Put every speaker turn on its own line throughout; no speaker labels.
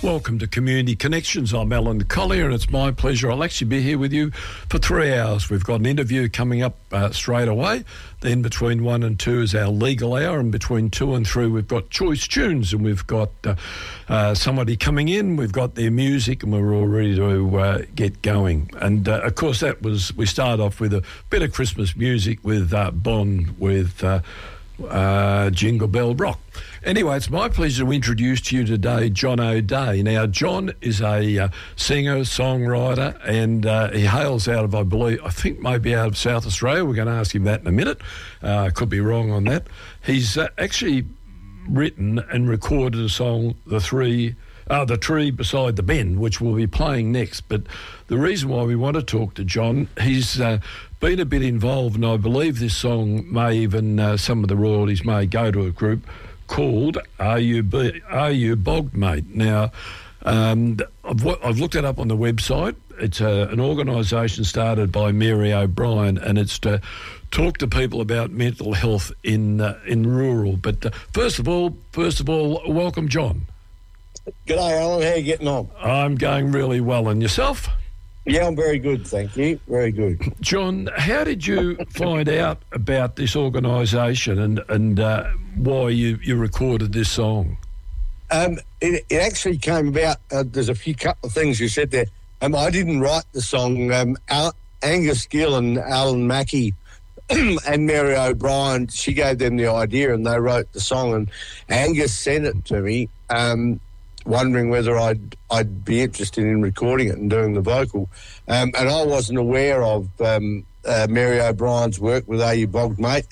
Welcome to Community Connections. I'm Alan Collier, and it's my pleasure. I'll actually be here with you for 3 hours. We've got an interview coming up straight away. Then between 1 and 2 is our legal hour, and between 2 and 3 we've got choice tunes, and we've got somebody coming in. We've got their music, and we're all ready to get going. And of course, we start off with a bit of Christmas music with Bond with Jingle Bell Rock. Anyway, it's my pleasure to introduce to you today John O'Day. Now, John is a singer, songwriter, and he hails out of, I think maybe out of South Australia. We're going to ask him that in a minute. Could be wrong on that. He's actually written and recorded a song, The Tree Beside the Bend, which we'll be playing next. But the reason why we want to talk to John, he's been a bit involved, and I believe this song may even, some of the royalties may go to a group called Are You Bogged, Mate? Now, I've looked it up on the website. It's an organisation started by Mary O'Brien, and it's to talk to people about mental health in rural. But first of all, welcome, John.
G'day, Alan. How are you getting on?
I'm going really well. And yourself?
Yeah, I'm very good, thank you. Very good.
John, how did you find out about this organisation and why you recorded this song?
It actually came about, there's a couple of things you said there. I didn't write the song. Angus Gill and Alan Mackey and Mary O'Brien, she gave them the idea and they wrote the song, and Angus sent it to me, wondering whether I'd be interested in recording it and doing the vocal. And I wasn't aware of Mary O'Brien's work with Are You Bogged, Mate?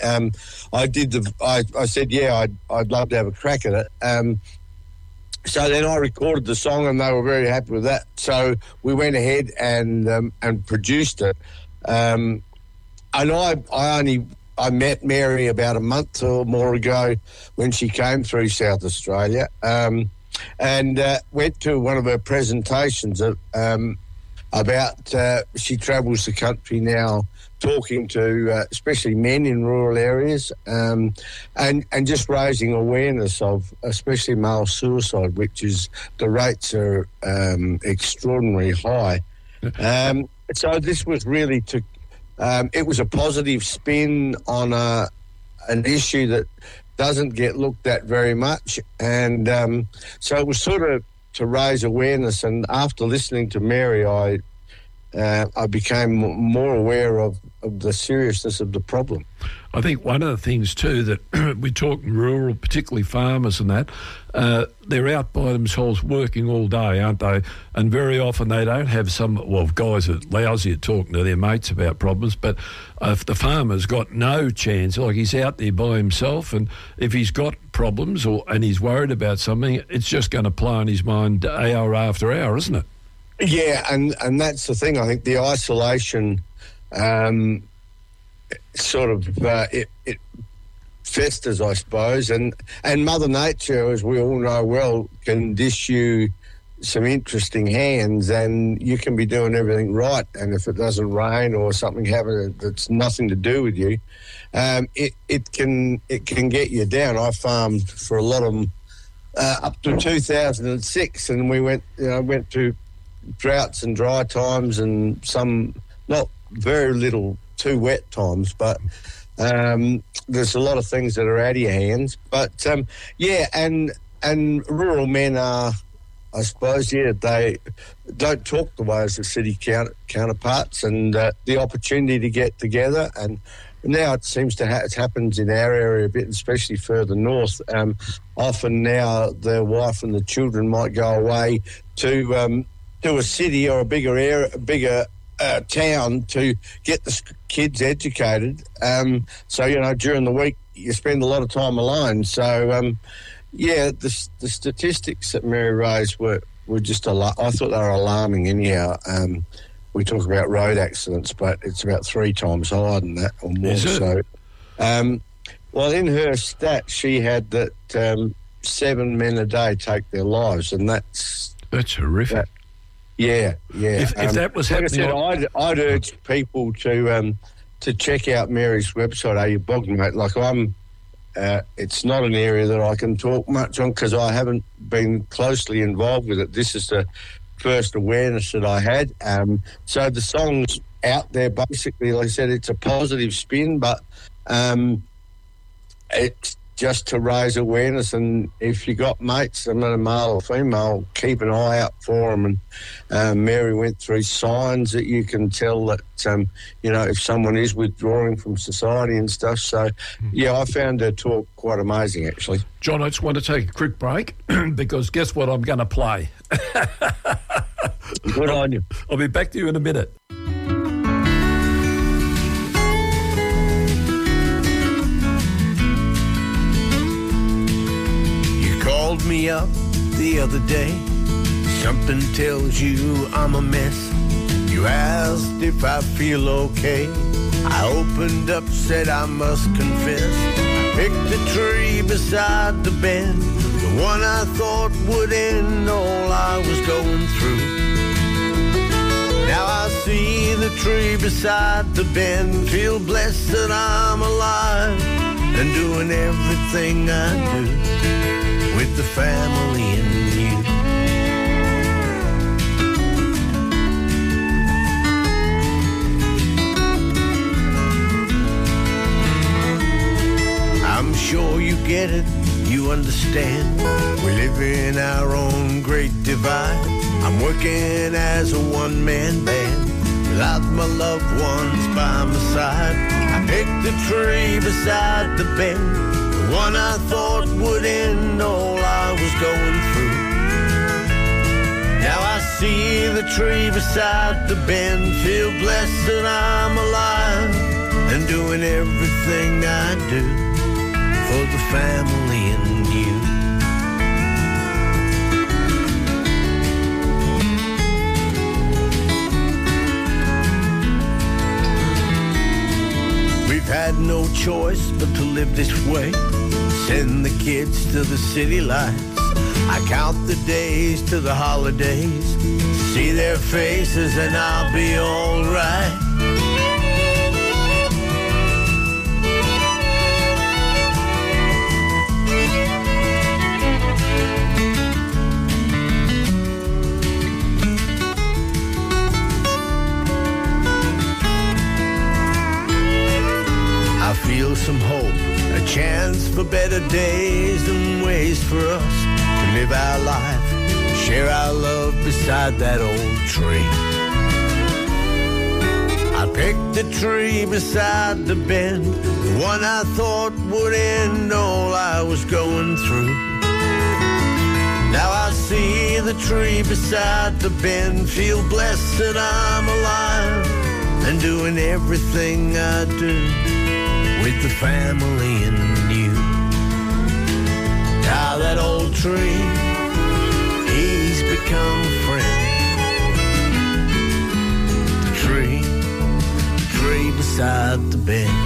I said, yeah, I'd love to have a crack at it. So then I recorded the song and they were very happy with that. So we went ahead and produced it. And I met Mary about a month or more ago when she came through South Australia. And went to one of her presentations about she travels the country now talking to especially men in rural areas and just raising awareness of especially male suicide, which is the rates are extraordinarily high. So this was really it was a positive spin on an issue that doesn't get looked at very much, and so it was sort of to raise awareness. And after listening to Mary, I became more aware of the seriousness of the problem.
I think one of the things too that we talk rural, particularly farmers and that, they're out by themselves working all day, aren't they? And very often they don't have guys are lousy at talking to their mates about problems, but if the farmer's got no chance, like he's out there by himself, and if he's got problems and he's worried about something, it's just going to play on his mind hour after hour, isn't it?
Yeah, and that's the thing. I think the isolation it festers, I suppose, and Mother Nature, as we all know well, can dish you some interesting hands, and you can be doing everything right, and if it doesn't rain or something happens that's nothing to do with you, it can get you down. I farmed for a lot of them up to 2006, and we went to droughts and dry times, and some not very little too wet times, but there's a lot of things that are out of your hands. But and rural men are, I suppose, they don't talk the way as the city counterparts, and the opportunity to get together. And now it seems it happens in our area a bit, especially further north. Often now the wife and the children might go away to a city or a bigger town to get the kids educated. So, during the week you spend a lot of time alone. So, the statistics that Mary raised were just I thought they were alarming anyhow. We talk about road accidents, but it's about 3 times higher than that or more. So, well, in her stat, she had that 7 men a day take their lives, and that's
horrific.
Yeah.
If that was happening,
like I said, I'd urge people to check out Mary's website. Are You Bogged, Mate? Like I'm it's not an area that I can talk much on because I haven't been closely involved with it. This is the first awareness that I had. So the song's out there, basically. Like I said, it's a positive spin, but it's just to raise awareness. And if you got mates, no matter male or female, keep an eye out for them. And Mary went through signs that you can tell that, if someone is withdrawing from society and stuff. So, yeah, I found her talk quite amazing, actually.
John, I just want to take a quick break because guess what I'm going to play?
Good on you.
I'll be back to you in a minute.
Called me up the other day. Something tells you I'm a mess. You asked if I feel okay. I opened up, said I must confess. I picked a tree beside the bend, the one I thought would end all I was going through. Now I see the tree beside the bend, feel blessed that I'm alive and doing everything I do with the family and you. I'm sure you get it, you understand. We live in our own great divide. I'm working as a one-man band without my loved ones by my side. I picked the tree beside the bend, one I thought would end all I was going through. Now I see the tree beside the bend, feel blessed that I'm alive and doing everything I do for the family and you. We've had no choice but to live this way. Send the kids to the city lights. I count the days to the holidays, see their faces and I'll be all right. I feel some hope, a chance for better days and ways for us to live our life, share our love beside that old tree. I picked the tree beside the bend, the one I thought would end all I was going through. Now I see the tree beside the bend, feel blessed that I'm alive and doing everything I do with the family and you. Now that old tree, he's become a friend. The tree beside the bend.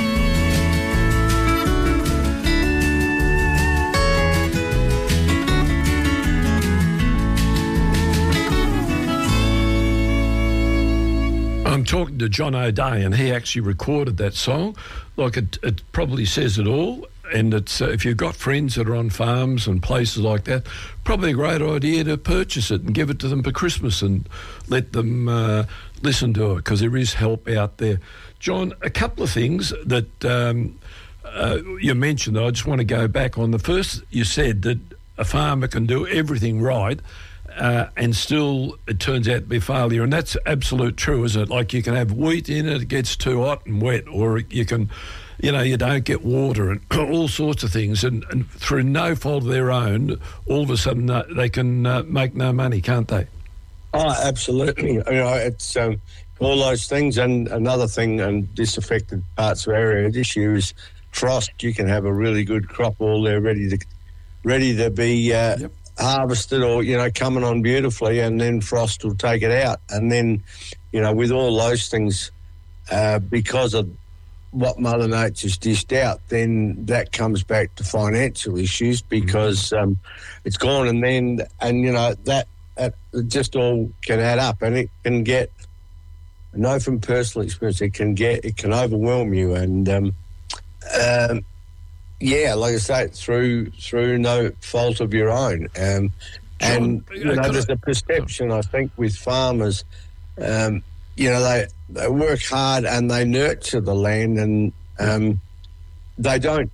I'm talking to John O'Day, and he actually recorded that song. Like, it probably says it all. And it's if you've got friends that are on farms and places like that, probably a great idea to purchase it and give it to them for Christmas and let them listen to it, because there is help out there. John, a couple of things that you mentioned that I just want to go back on. The first, you said that a farmer can do everything right, and still it turns out to be failure, and that's absolute true, isn't it? Like, you can have wheat in it gets too hot and wet, or you can, you don't get water and all sorts of things, and through no fault of their own, all of a sudden they can make no money, can't they?
Oh, absolutely. It's all those things, and another thing, and disaffected parts of our area this year is frost. You can have a really good crop all there ready to be harvested, or coming on beautifully, and then frost will take it out. And then with all those things, because of what Mother Nature's dished out, then that comes back to financial issues, because it's gone, and that just all can add up, and it can get, I know from personal experience, it can overwhelm you, and Yeah, like I say, through no fault of your own. And there's a perception, I think, with farmers, they work hard and they nurture the land, and they don't,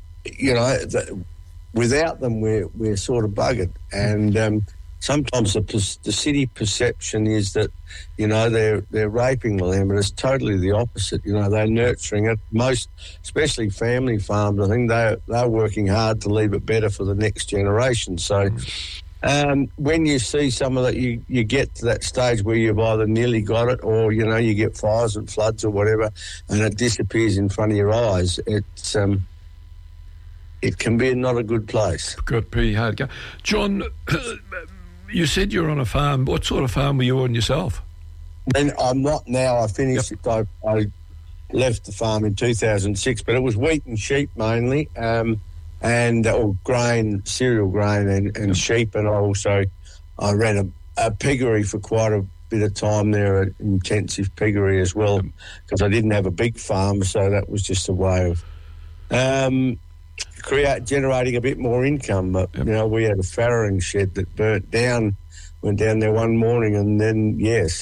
without them we're sort of buggered. And sometimes the city perception is that, they're raping the land, but it's totally the opposite. They're nurturing it. Most, especially family farms, I think they're working hard to leave it better for the next generation. So when you see some of that, you get to that stage where you've either nearly got it, or, you get fires and floods or whatever, and it disappears in front of your eyes. It's it can be not a good place.
Got pretty hard go. John, you said you're on a farm. What sort of farm were you on yourself?
And I'm not now. I finished it. I left the farm in 2006, but it was wheat and sheep mainly, or grain, cereal grain and sheep. And I ran a piggery for quite a bit of time there, an intensive piggery as well, because I didn't have a big farm, so that was just a way of generating a bit more income. But we had a farrowing shed that went down there one morning, and then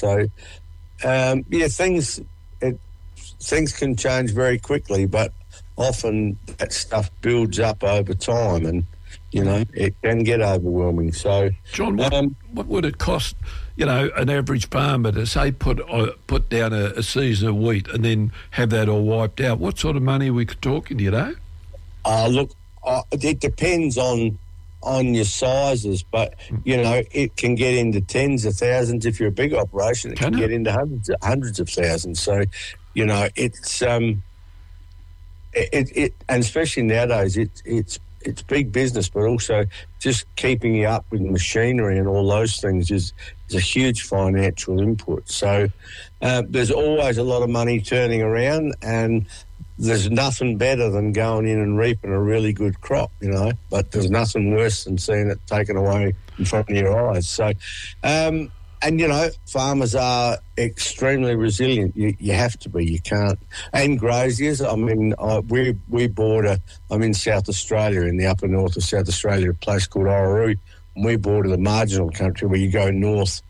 things can change very quickly, but often that stuff builds up over time, and it can get overwhelming. So,
John, what would it cost, an average farmer to say put down a season of wheat and then have that all wiped out? What sort of money are we talking,
it depends on your sizes, but it can get into tens of thousands. If you're a big operation, it can get into hundreds of thousands. So, it's and especially nowadays, it's big business, but also just keeping you up with machinery and all those things is a huge financial input. So there's always a lot of money turning around, and there's nothing better than going in and reaping a really good crop, but there's nothing worse than seeing it taken away in front of your eyes. So, farmers are extremely resilient. You have to be. You can't. And graziers, I mean, we border, I'm in South Australia, in the upper north of South Australia, a place called Orroroo, and we border the marginal country where you go north.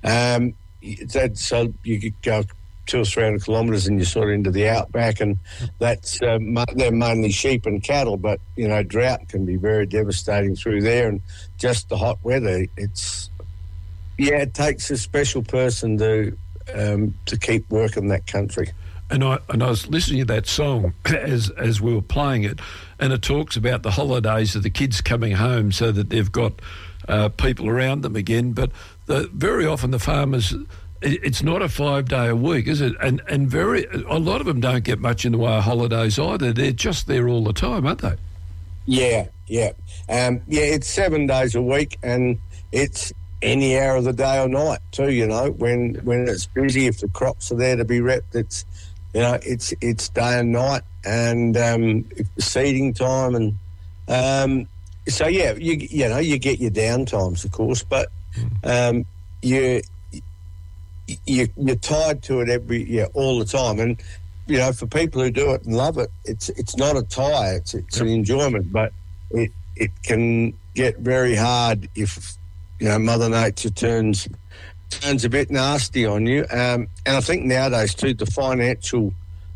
So you could go 200 or 300 kilometres and you're sort of into the outback, and that's they're mainly sheep and cattle, but drought can be very devastating through there, and just the hot weather, it takes a special person to keep working that country.
And I was listening to that song as we were playing it, and it talks about the holidays of the kids coming home so that they've got people around them again, but very often the farmers, it's not a 5-day a week, is it? And a lot of them don't get much in the way of holidays either. They're just there all the time, aren't they?
Yeah. It's 7 days a week, and it's any hour of the day or night too. When it's busy, if the crops are there to be repped, it's day and night, and if the seeding time, and you get your down times, of course, but you're tied to it all the time. And for people who do it and love it, it's not a tie, it's an enjoyment, but it can get very hard if Mother Nature turns a bit nasty on you. And I think nowadays too, the financial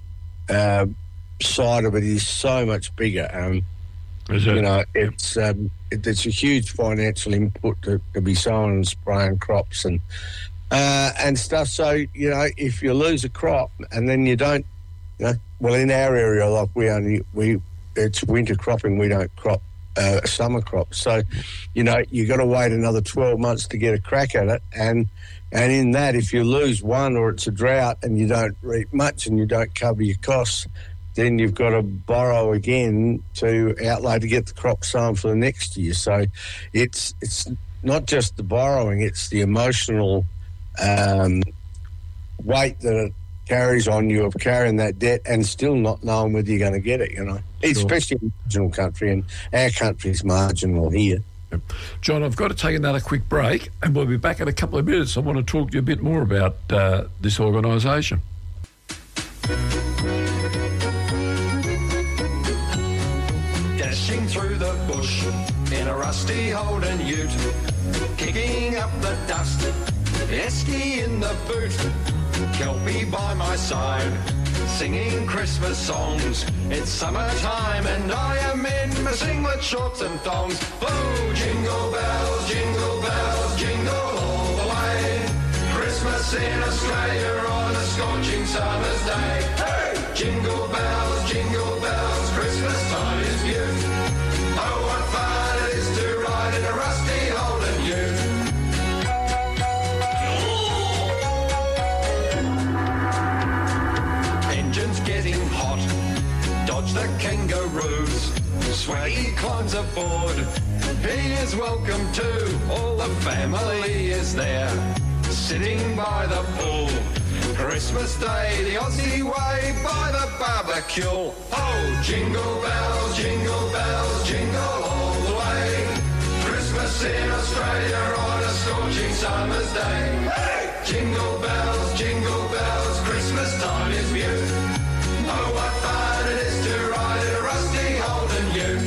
side of it is so much bigger.
Is it?
It's a huge financial input to be sowing and spraying crops and stuff. So, if you lose a crop and then you don't, well, in our area, like it's winter cropping, we don't crop summer crops. So, you got to wait another 12 months to get a crack at it. And in that, if you lose one or it's a drought and you don't reap much and you don't cover your costs, then you've got to borrow again to outlay to get the crop sown for the next year. So it's not just the borrowing, it's the emotional weight that it carries on you of carrying that debt and still not knowing whether you're going to get it,
Sure.
Especially in a marginal country, and our country's marginal here.
John, I've got to take another quick break, and we'll be back in a couple of minutes. I want to talk to you a bit more about this organisation.
bush in a rusty Holden ute, kicking up the dust, Esky in the boot, Kelpie by my side, singing Christmas songs. It's summertime and I am in my singlet, shorts and thongs. Oh, jingle bells, jingle all the way. Christmas in Australia on a scorching summer's day. Hey! Jingle bells, Christmas time is beautiful. Oh, what fun it is to ride in a rusty Holden ute. Engine's getting hot, dodge the kangaroos. Swaggy climbs aboard, he is welcome too. All the family is there, sitting by the pool. Christmas Day, the Aussie way, by the barbecue. Oh, jingle bells, jingle all the way. Christmas in Australia on a scorching summer's day. Hey! Jingle bells, Christmas time is beautiful. Oh, what fun it is to ride in a rusty Holden ute.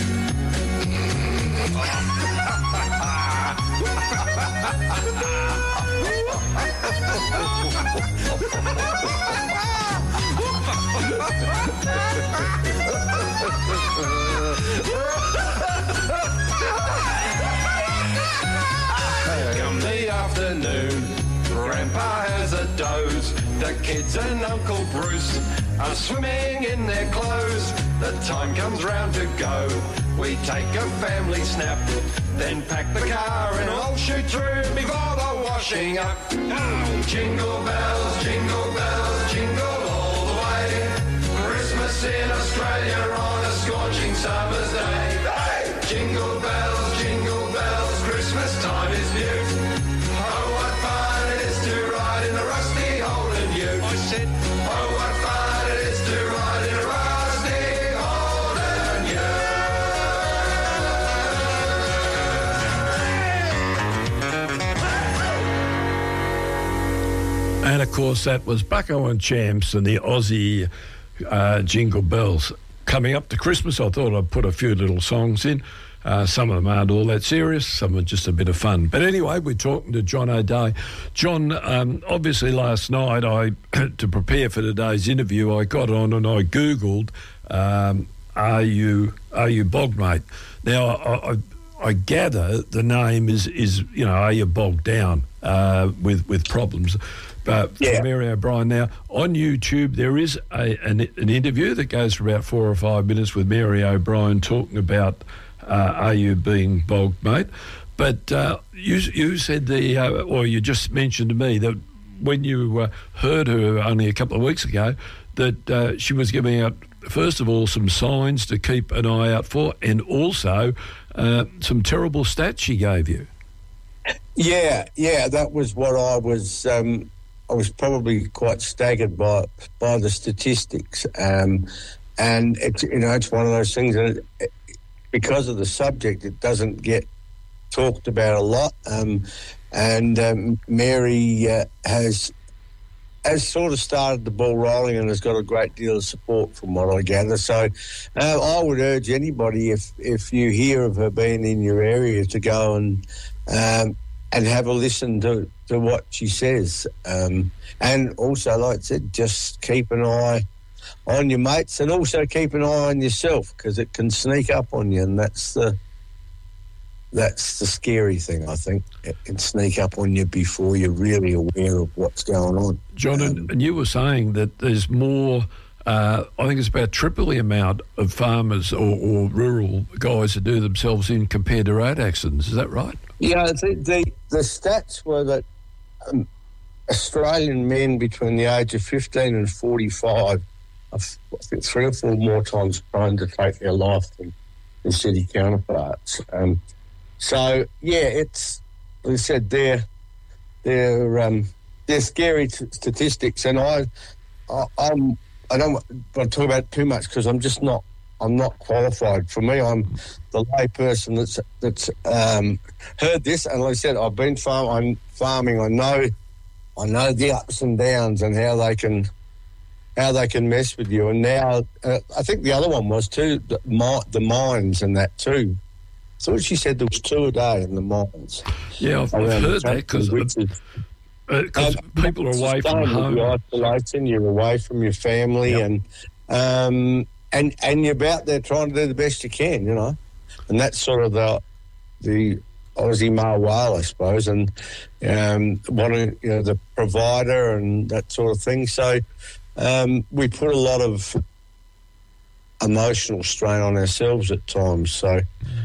Come the afternoon, Grandpa has a doze. The kids and Uncle Bruce are swimming in their clothes. The time comes round to go. We take a family snap, then pack the car and all shoot through before the washing up. Oh, jingle bells, jingle all the way. Christmas in Australia on a scorching summer's day. Hey! Jingle bells, Christmas time is beautiful. Oh, what fun it is to ride in a rusty Holden ute. I said, oh, what fun it is to ride in a rusty Holden ute.
And of course, that was Bucko and Champs and the Aussie Jingle Bells. Coming up to Christmas, I thought I'd put a few little songs in. Some of them aren't all that serious, some are just a bit of fun. But anyway, we're talking to John O'Dea. John, obviously last night, to prepare for today's interview, I got on and I Googled, are you Bogmate? Now, I gather the name is are you bogged down with problems? But for Mary O'Brien now, on YouTube there is an interview that goes for about 4 or 5 minutes with Mary O'Brien talking about are you being bogged, mate? But you said or you just mentioned to me that when you heard her only a couple of weeks ago, that she was giving out, first of all, some signs to keep an eye out for, and also some terrible stats she gave you.
Yeah, that was what I was. I was probably quite staggered by the statistics, and it's it's one of those things that because of the subject, it doesn't get talked about a lot. Mary has sort of started the ball rolling and has got a great deal of support from what I gather. So I would urge anybody, if you hear of her being in your area, to go and have a listen to what she says. And also, like I said, just keep an eye on your mates and also keep an eye on yourself, because it can sneak up on you, and that's the scary thing, I think. It can sneak up on you before you're really aware of what's going on.
John, and you were saying that there's more, I think it's about triple the amount of farmers or rural guys that do themselves in compared to road accidents. Is that right?
Yeah, the stats were that Australian men between the age of 15 and 45 I think 3 or 4 more times trying to take their life than their city counterparts. So it's, like I said, they're scary statistics, and I don't want to talk about it too much because I'm not qualified. For me, I'm the lay person that's heard this, and like I said, I've been farming. I know the ups and downs and how they can mess with you. And now I think the other one was too the mines and that too. thought she said there was 2 a day in the mines.
Yeah, I've heard that because people are away from home.
You're isolating, you're away from your family, and you're out there trying to do the best you can, you know. And that's sort of the Aussie male whale, I suppose, and wanting, you know, the provider and that sort of thing. So we put a lot of emotional strain on ourselves at times. So,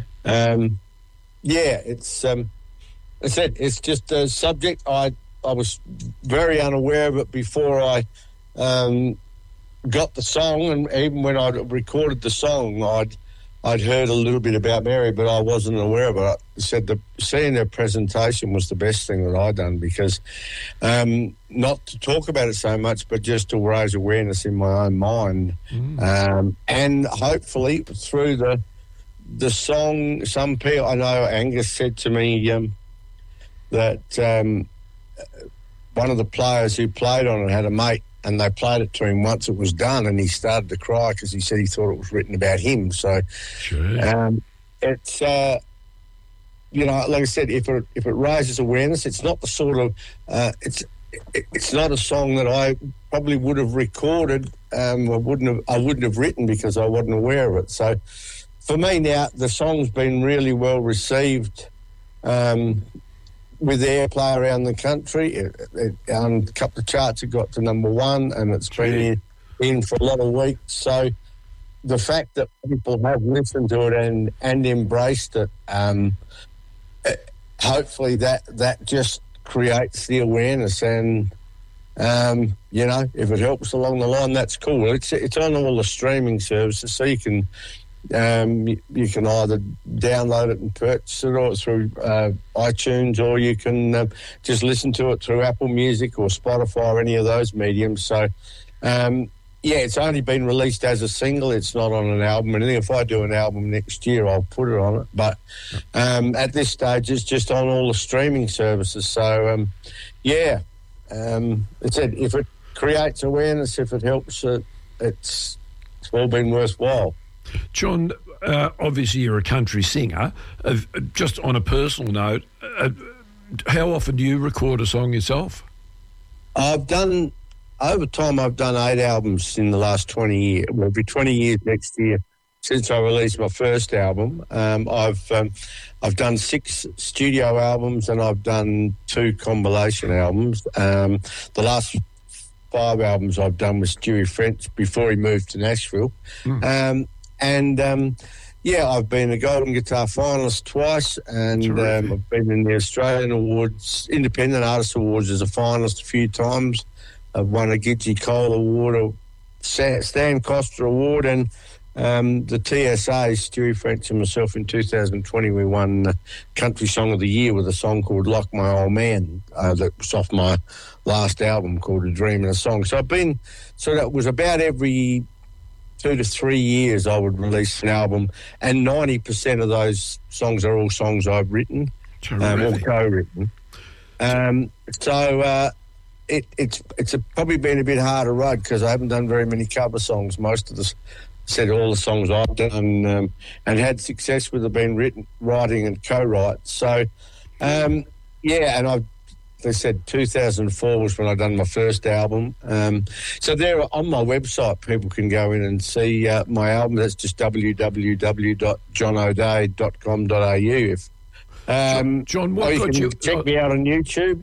it's just a subject I was very unaware of it before I got the song, and even when I recorded the song, I'd heard a little bit about Mary, but I wasn't aware of it. I said that seeing her presentation was the best thing that I'd done, because not to talk about it so much, but just to raise awareness in my own mind. And hopefully through the song, some people, I know Angus said to me that one of the players who played on it had a mate, and they played it to him once it was done, and he started to cry because he said he thought it was written about him. So it's, you know, like I said, if it raises awareness, it's not the sort of, it's not a song that I probably would have recorded. I wouldn't have written because I wasn't aware of it. So for me now, the song's been really well received with airplay around the country. A couple of charts it got to number 1, and it's been in for a lot of weeks. So the fact that people have listened to it and embraced it, hopefully that just creates the awareness, and you know, if it helps along the line, that's cool. It's on all the streaming services, so you can either download it and purchase it, or through iTunes, or you can just listen to it through Apple Music or Spotify or any of those mediums. So, it's only been released as a single. It's not on an album. And if I do an album next year, I'll put it on it. But at this stage, it's just on all the streaming services. So, it's if it creates awareness, if it helps, it's all been worthwhile.
John, obviously you're a country singer. Just on a personal note, how often do you record a song yourself? Over time, I've done 8 albums in the last 20 years. Well, it'll be 20 years next year since I released my first album. I've done 6 studio albums, and I've done 2 compilation albums. The last 5 albums I've done with Stewie French before he moved to Nashville. I've been a Golden Guitar finalist twice, and I've been in the Australian Awards, Independent Artist Awards as a finalist a few times. I've won a Gidgee Cole Award, a Stan Coster Award, and the TSA, Stewie French and myself, in 2020, we won Country Song of the Year with a song called Like My Old Man that was off my last album called A Dream and a Song. So that was about every 2 to 3 years I would release an album, and 90% of those songs are all songs I've written, or co-written. It's probably been a bit harder road because I haven't done very many cover songs. Most of all the songs I've done and had success with have been writing and co-write. So, and they said 2004 was when I done my first album. So there on my website, people can go in and see my album. That's just www.johnoday.com.au. John, what got you?
Check me out on YouTube.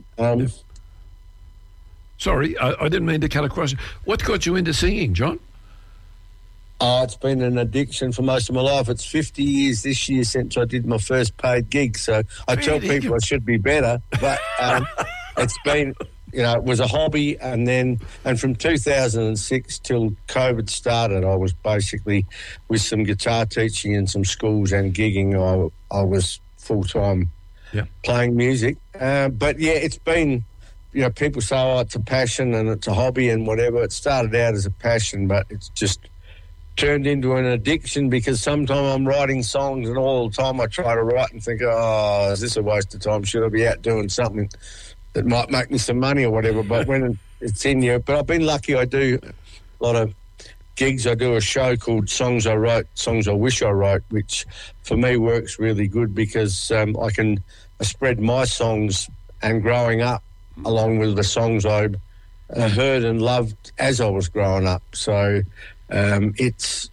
Sorry, I didn't mean to cut across you. What got you into singing, John?
It's been an addiction for most of my life. It's 50 years this year since I did my first paid gig, so I tell people I should be better, but it's been, it was a hobby, and from 2006 till COVID started, I was basically, with some guitar teaching in some schools and gigging, I was full-time playing music. It's been... people say, it's a passion and it's a hobby and whatever. It started out as a passion, but it's just turned into an addiction, because sometimes I'm writing songs and all the time I try to write and think, is this a waste of time? Should I be out doing something that might make me some money or whatever? But when it's in you... But I've been lucky. I do a lot of gigs, I do a show called Songs I Wrote, Songs I Wish I Wrote, which for me works really good because I spread my songs and growing up along with the songs I'd heard and loved as I was growing up. So it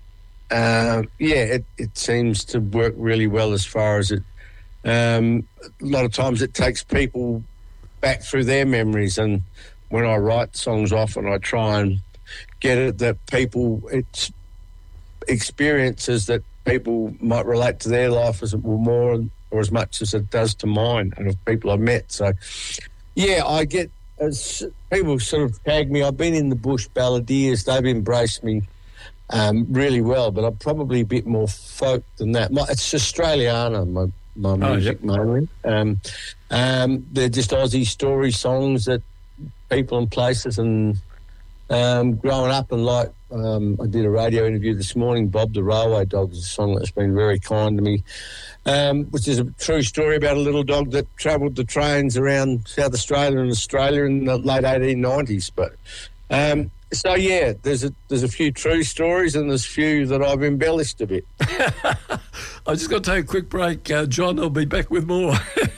seems to work really well as far as it. A lot of times it takes people back through their memories, and when I write songs often I try and get it that it's experiences that people might relate to their life as more or as much as it does to mine and of people I've met. So, yeah, I get, as people sort of tag me, I've been in the bush balladeers, they've embraced me really well, but I'm probably a bit more folk than that. It's Australiana, my music mainly. They're just Aussie story songs that people and places, and growing up and I did a radio interview this morning, Bob the Railway Dog is a song that's been very kind to me, which is a true story about a little dog that travelled the trains around South Australia and Australia in the late 1890s. But so yeah, there's a few true stories and there's a few that I've embellished a bit.
I just got to take a quick break, John. I'll be back with more.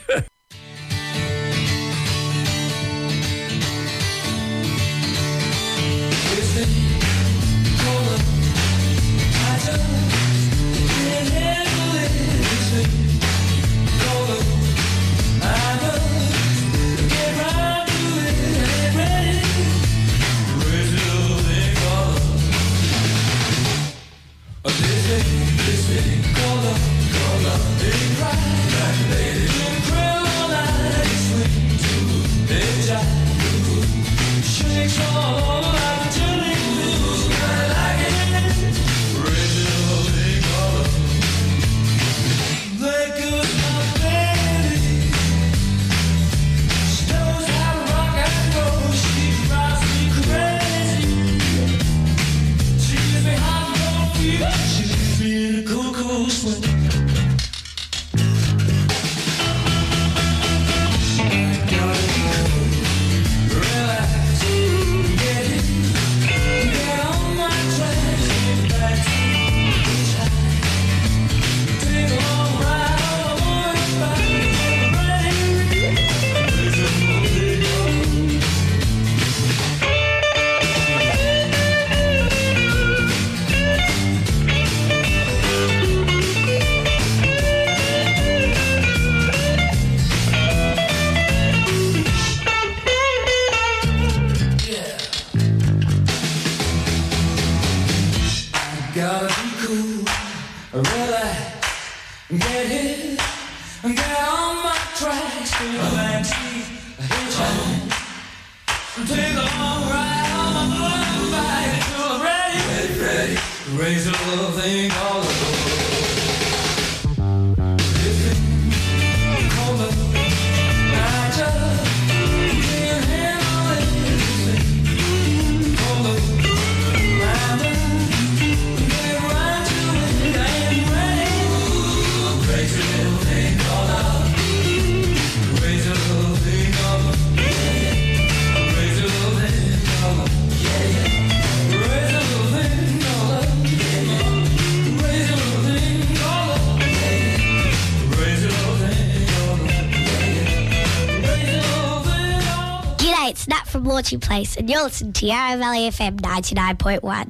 It's Nat from Launching Place, and you're listening to Yarra Valley FM 99.1.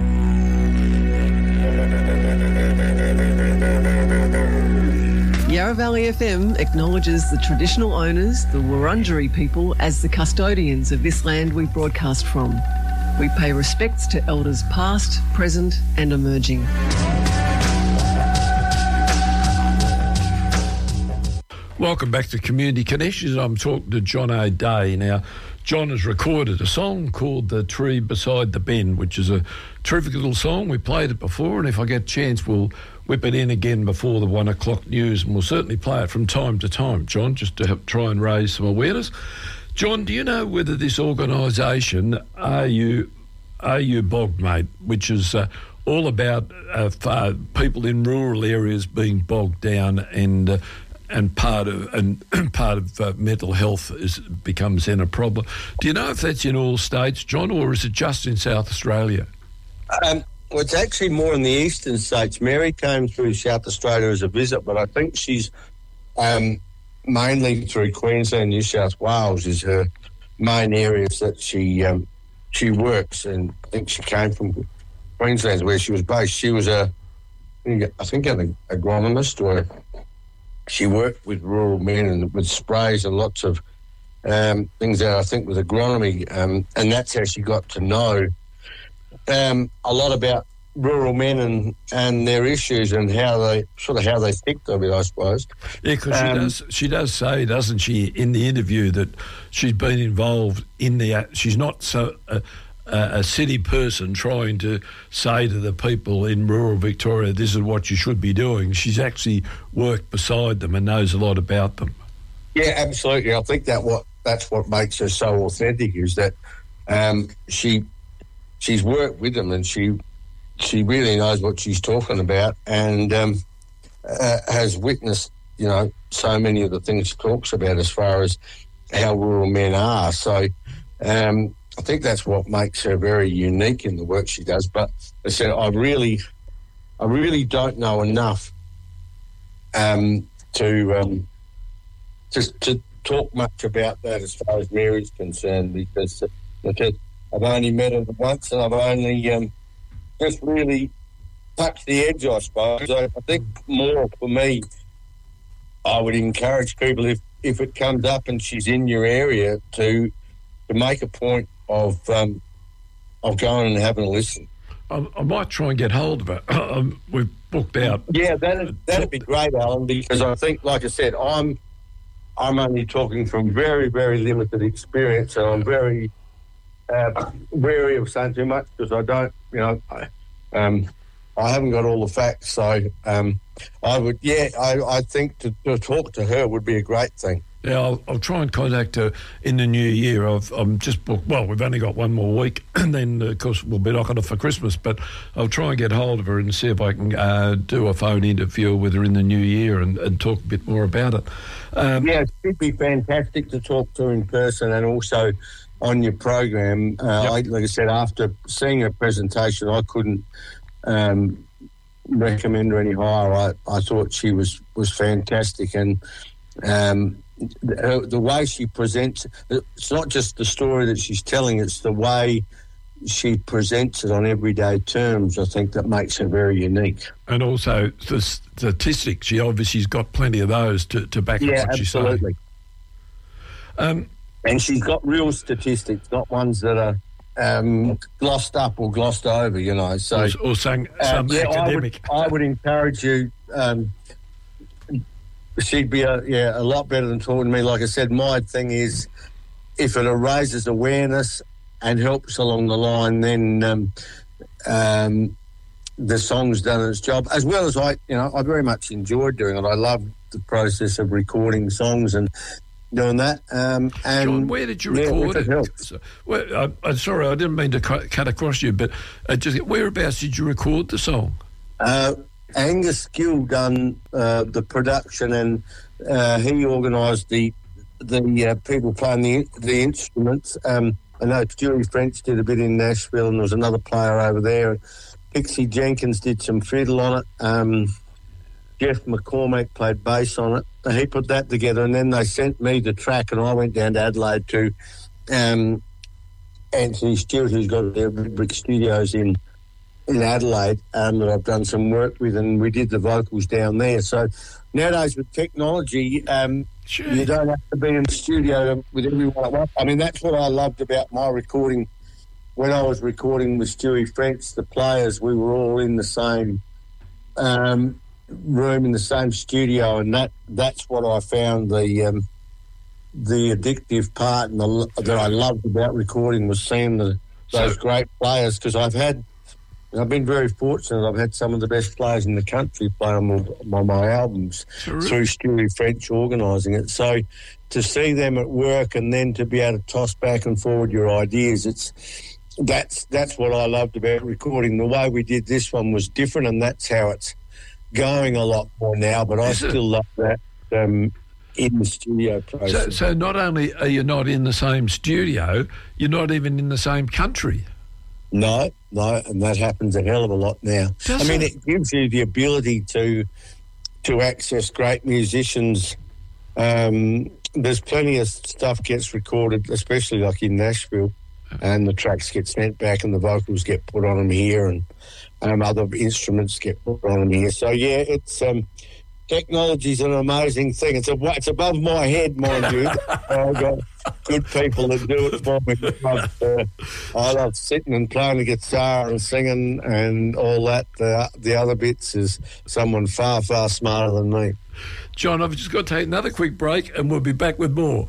Yarra Valley FM acknowledges the traditional owners, the Wurundjeri people, as the custodians of this land we broadcast from. We pay respects to elders past, present and emerging.
Welcome back to Community Connections. I'm talking to John O'Day. Now, John has recorded a song called The Tree Beside the Bend, which is a terrific little song. We played it before, and if I get a chance, we'll whip it in again before the 1 o'clock news, and we'll certainly play it from time to time, John, just to help try and raise some awareness. John, do you know whether this organisation, Are You Bogged, Mate, which is all about people in rural areas being bogged down and part of mental health becomes then a problem. Do you know if that's in all states, John, or is it just in South Australia?
Well, it's actually more in the eastern states. Mary came through South Australia as a visit, but I think she's mainly through Queensland, New South Wales is her main areas that she works. And I think she came from Queensland, where she was based. She was I think an agronomist, or she worked with rural men and with sprays and lots of things that I think with agronomy, and that's how she got to know a lot about rural men and their issues and how they think of it, I suppose.
Yeah, because she does say, doesn't she, in the interview that she's been involved in she's not so a city person trying to say to the people in rural Victoria, this is what you should be doing. She's actually worked beside them and knows a lot about them.
Yeah, absolutely. I think that's what makes her so authentic, is that she's worked with them, and she really knows what she's talking about, and has witnessed, so many of the things she talks about as far as how rural men are. So I think that's what makes her very unique in the work she does. But I said, I really don't know enough to talk much about that as far as Mary's concerned, because I've only met her once, and I've only just really touched the edge, I suppose. I think more for me, I would encourage people, if it comes up and she's in your area, to make a point of going and having a listen.
I might try and get hold of her. We've booked out.
Yeah, that'd be great, Alan, because I think, like I said, I'm only talking from very, very limited experience, and I'm very wary of saying too much, because I don't, I haven't got all the facts. So I think to talk to her would be a great thing.
Yeah, I'll try and contact her in the new year. I'm just booked. Well, we've only got one more week, and then, of course, we'll be knocking off for Christmas. But I'll try and get hold of her and see if I can do a phone interview with her in the new year and talk a bit more about it.
It would be fantastic to talk to her in person, and also on your program. Like I said, after seeing her presentation, I couldn't recommend her any higher. I thought she was fantastic, and the way she presents, it's not just the story that she's telling, it's the way she presents it on everyday terms, I think, that makes her very unique.
And also the statistics, she obviously got plenty of those to back up what she's saying.
And she's got real statistics, not ones that are glossed up or glossed over, So,
or some academic.
I would encourage you. She'd be a lot better than talking to me. Like I said, my thing is, if it raises awareness and helps along the line, then the song's done its job. As well as I very much enjoyed doing it. I loved the process of recording songs and doing that. And
John, where did you record it? I'm sorry, I didn't mean to cut across you, but just whereabouts did you record the song?
Angus Gill done the production, and he organised the people playing the instruments. I know Stewie French did a bit in Nashville, and there was another player over there. Pixie Jenkins did some fiddle on it. Jeff McCormack played bass on it. He put that together, and then they sent me the track, and I went down to Adelaide to Anthony Stewart, who's got their Brick Studios in Adelaide, that I've done some work with, and we did the vocals down there. So nowadays with technology, you don't have to be in the studio with everyone at once. I mean, that's what I loved about my recording. When I was recording with Stewie French, the players, we were all in the same room, in the same studio, and that's what I found the addictive part and that I loved about recording, was seeing those great players, because I've been very fortunate. I've had some of the best players in the country play on my albums through Stewie French organising it. So to see them at work and then to be able to toss back and forward your ideas, that's what I loved about recording. The way we did this one was different, and that's how it's going a lot more now. But I still love that in the studio process.
So not only are you not in the same studio, you're not even in the same country.
No, and that happens a hell of a lot now. It gives you the ability to access great musicians. There's plenty of stuff gets recorded, especially like in Nashville, and the tracks get sent back and the vocals get put on them here, and other instruments get put on them here. So, yeah, it's... technology's an amazing thing. It's above my head, mind you. I've got good people that do it for me. I love sitting and playing the guitar and singing and all that. The other bits is someone far, far smarter than me.
John, I've just got to take another quick break and we'll be back with more.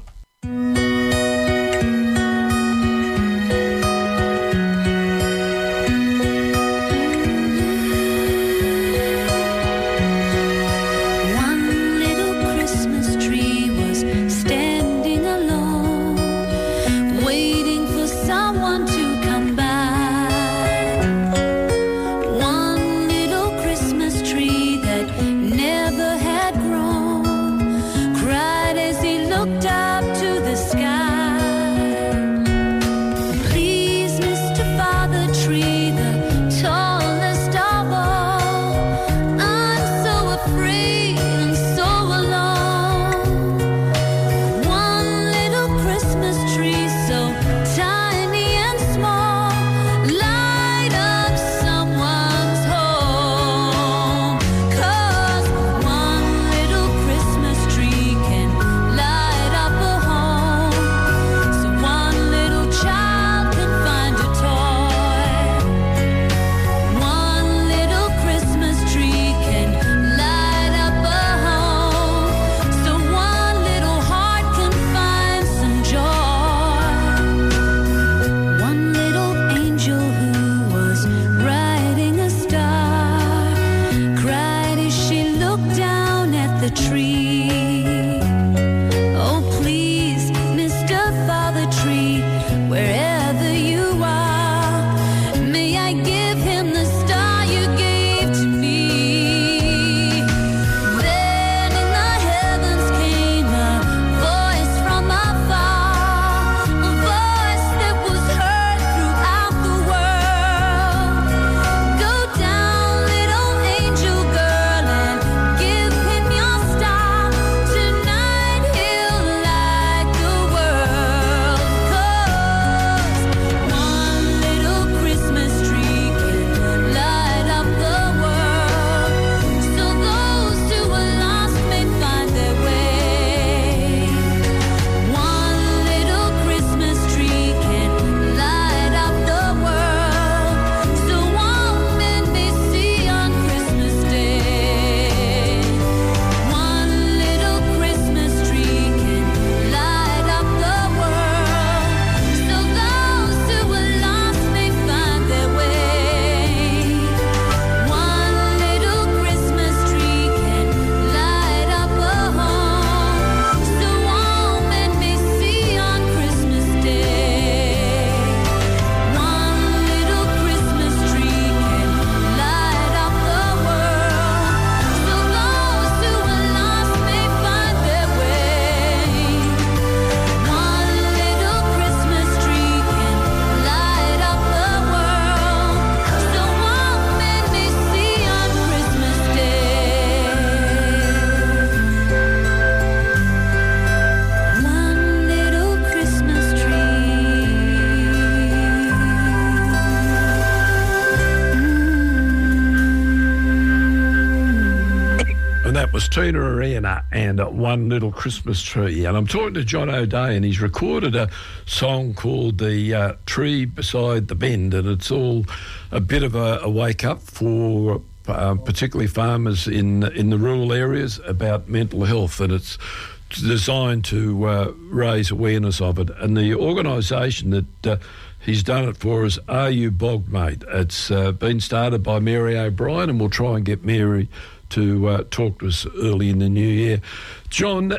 Was Tina Arena and One Little Christmas Tree. And I'm talking to John O'Day, and he's recorded a song called The Tree Beside the Bend, and it's all a bit of a wake-up for particularly farmers in the rural areas about mental health, and it's designed to raise awareness of it. And the organisation that he's done it for is Are You Bogmate? It's been started by Mary O'Brien, and we'll try and get Mary to talk to us early in the new year. John,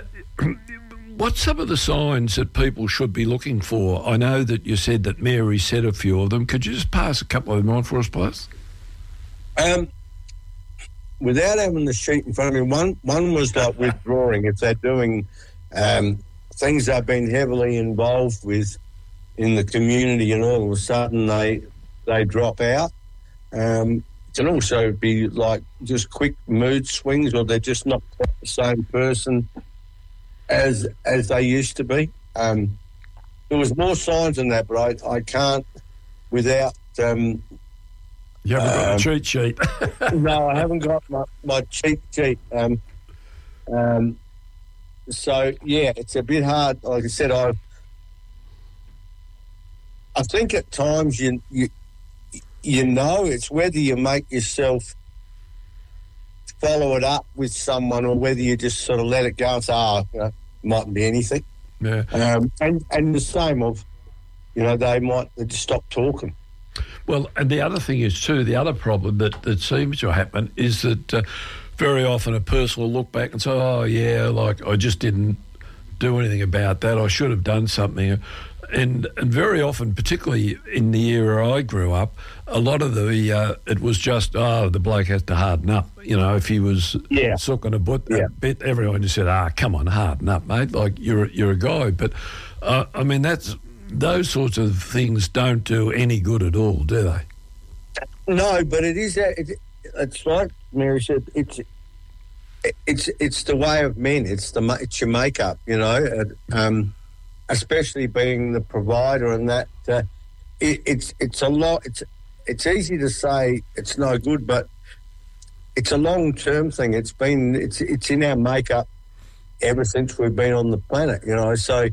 what's some of the signs that people should be looking for? I know that you said that Mary said a few of them. Could you just pass a couple of them on for us, please?
Without having the sheet in front of me, one was like withdrawing. If they're doing things they've been heavily involved with in the community, and all of a sudden they they drop out. It can also be like just quick mood swings, or they're just not quite the same person as they used to be. There was more signs than that, but I can't without...
you haven't got a cheat sheet.
No, I haven't got my cheat sheet. So, yeah, it's a bit hard. Like I said, I think at times you know, it's whether you make yourself follow it up with someone or whether you just sort of let it go and say, mightn't be anything.
Yeah.
And the same of, they might just stop talking.
Well, and the other thing is too, the other problem that seems to happen is that very often a person will look back and say, oh, yeah, like I just didn't do anything about that. I should have done something. And very often, particularly in the era I grew up, a lot of it was just, the bloke has to harden up. If he was sucking a bit, everyone just said, come on, harden up, mate. Like, you're a guy. But, those sorts of things don't do any good at all, do they?
No, but it is. It's like Mary said. It's the way of men. It's your makeup. Especially being the provider, and that it's a lot. It's easy to say it's no good, but it's a long-term thing. It's in our makeup ever since we've been on the planet. So.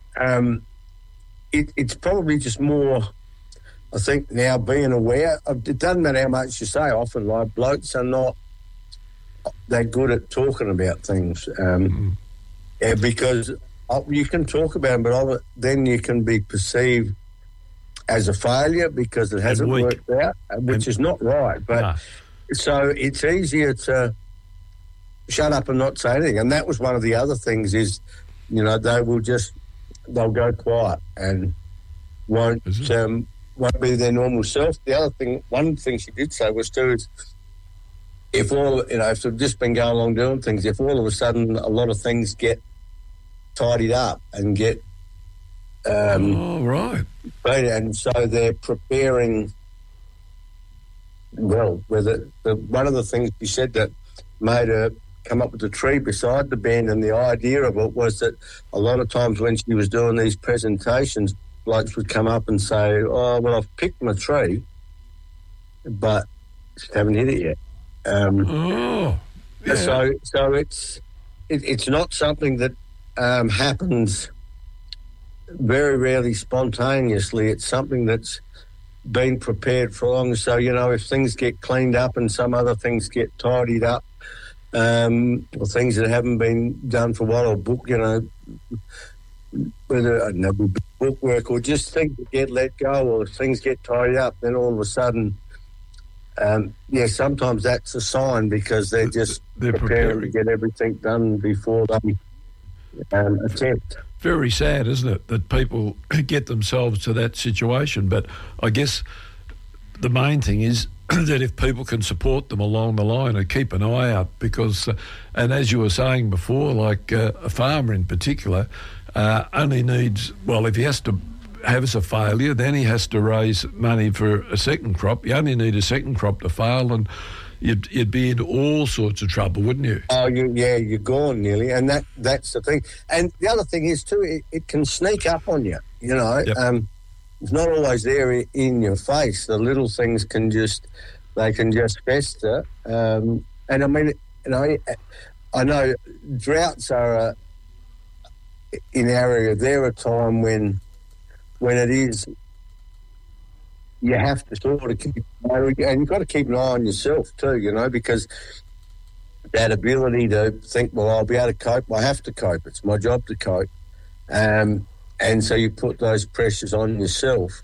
It's probably just more, I think, now being aware. It doesn't matter how much you say. Often, like, blokes are not that good at talking about things. Because you can talk about them, but then you can be perceived as a failure because it hasn't worked out, which is not right. But so it's easier to shut up and not say anything. And that was one of the other things is, they'll go quiet and won't be their normal self. One thing she did say was too is if they've just been going along doing things, if all of a sudden a lot of things get tidied up and get
right,
and so they're preparing. Well, one of the things she said that made her come up with the tree beside the band, and the idea of it was that a lot of times when she was doing these presentations, blokes would come up and say, oh, well, I've picked my tree, but just haven't hit it yet. So it's not something that happens very rarely spontaneously. It's something that's been prepared for long. So, if things get cleaned up and some other things get tidied up, or things that haven't been done for a while, or whether book work or just things that get let go or things get tidied up, then all of a sudden, sometimes that's a sign because they're preparing to get everything done before they attempt.
Very sad, isn't it, that people get themselves to that situation? But I guess the main thing is that if people can support them along the line and keep an eye out, because, and as you were saying before, like a farmer in particular only needs, well, if he has to have a failure, then he has to raise money for a second crop. You only need a second crop to fail, and you'd be in all sorts of trouble, wouldn't you?
Oh, you're gone nearly, and that's the thing. And the other thing is too, it can sneak up on you. Yep. It's not always there in your face. The little things can just fester. And I mean, I know droughts are in our area. They're a time when it is. You have to sort of keep, and you've got to keep an eye on yourself too, because that ability to think, well, I'll be able to cope. I have to cope. It's my job to cope. And so you put those pressures on yourself.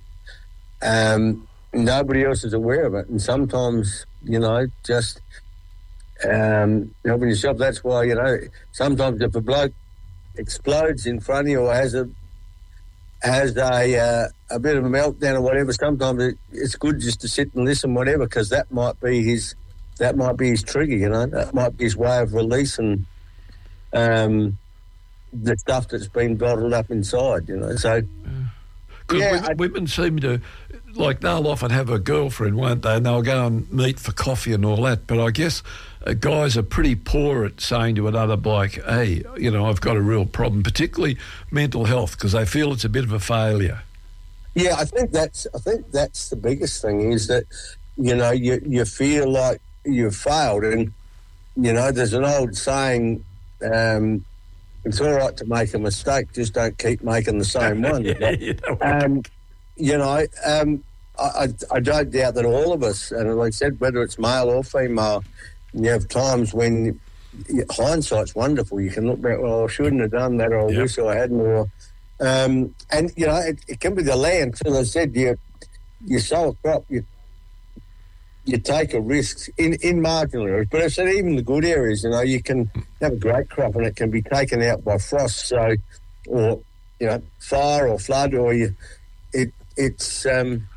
Nobody else is aware of it. And sometimes, just helping yourself. That's why, sometimes if a bloke explodes in front of you or has a bit of a meltdown or whatever, sometimes it's good just to sit and listen, whatever, because that might be his trigger, that might be his way of releasing the stuff that's been bottled up inside, so.
Because women seem to, like they'll often have a girlfriend, won't they? And they'll go and meet for coffee and all that. But I guess guys are pretty poor at saying to another bloke, hey, you know, I've got a real problem, particularly mental health, because they feel it's a bit of a failure.
Yeah, I think that's the biggest thing is that, you know, you feel like you've failed. And, you know, there's an old saying, it's all right to make a mistake, just don't keep making the same one. I don't doubt that all of us, and like I said, whether it's male or female, you have times when hindsight's wonderful. You can look back, well, I shouldn't have done that, or I wish I hadn't, or... and, you know, it can be the land. As I said, you sow a crop, you take a risk in marginal areas. But I said even the good areas, you know, you can have a great crop and it can be taken out by frost, or, you know, fire or flood, or it's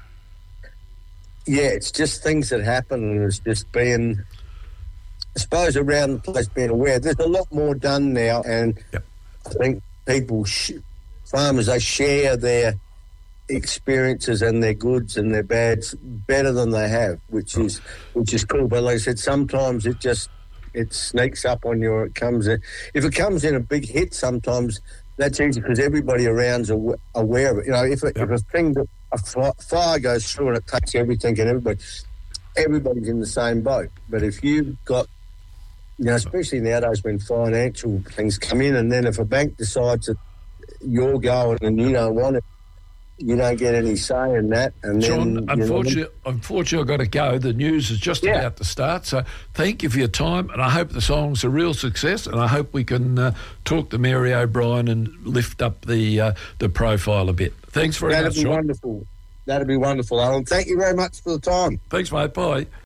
just things that happen, and it's just being, I suppose, around the place being aware. There's a lot more done now, and I think people... farmers, they share their experiences and their goods and their bads better than they have, which is cool. But like I said, sometimes it sneaks up on you. Or it comes in. If it comes in a big hit, sometimes that's easy because everybody around's aware of it. You know, if a thing that a fire goes through and it takes everything and everybody's in the same boat. But if you've got, you know, especially nowadays when financial things come in, and then if a bank decides that you're going and you don't want it, you don't get any say in that. And
John,
then,
unfortunately, I've got to go. The news is just about to start. So thank you for your time, and I hope the song's a real success, and I hope we can talk to Mary O'Brien and lift up the profile a bit. Thanks very much, John.
That'd be wonderful. That'd be wonderful, Alan. Thank you very much for the time.
Thanks, mate. Bye.